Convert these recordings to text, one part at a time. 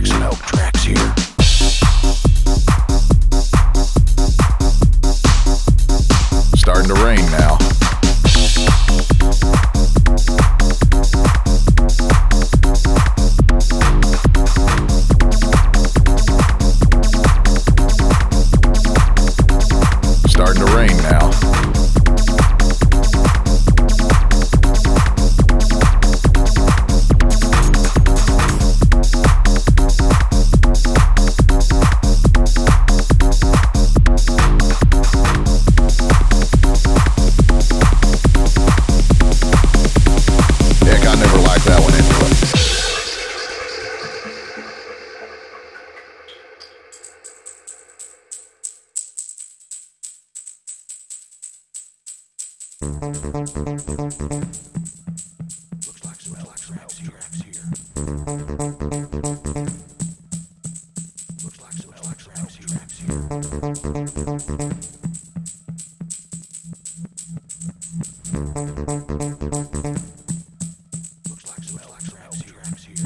Tracks here. Starting to rain now. Starting to rain now. Heck, I never liked that one anyway. Looks like some tracks here. Looks like some tracks here. Looks like some tracks here.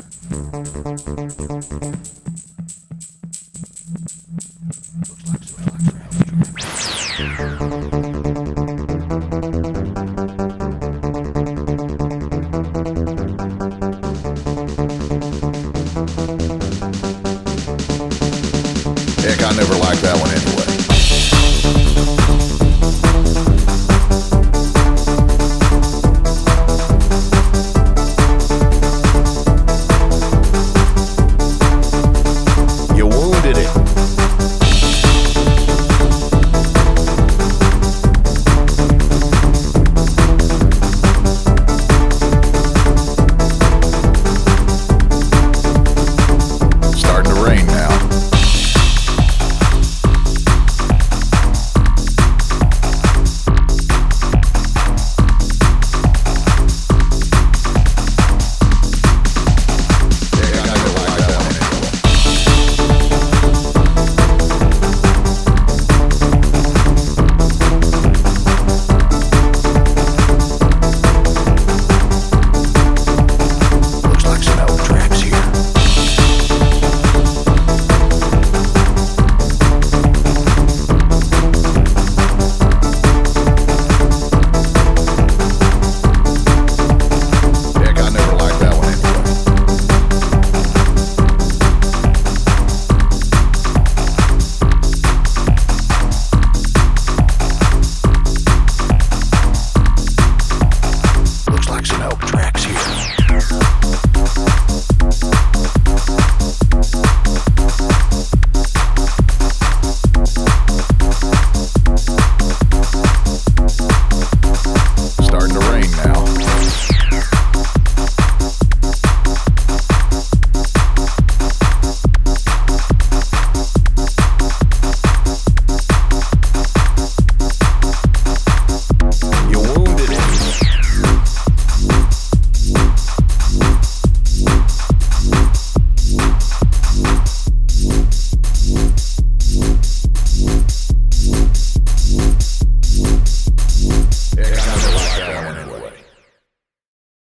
Looks like some tracks here. Heck, I never liked that one anyway.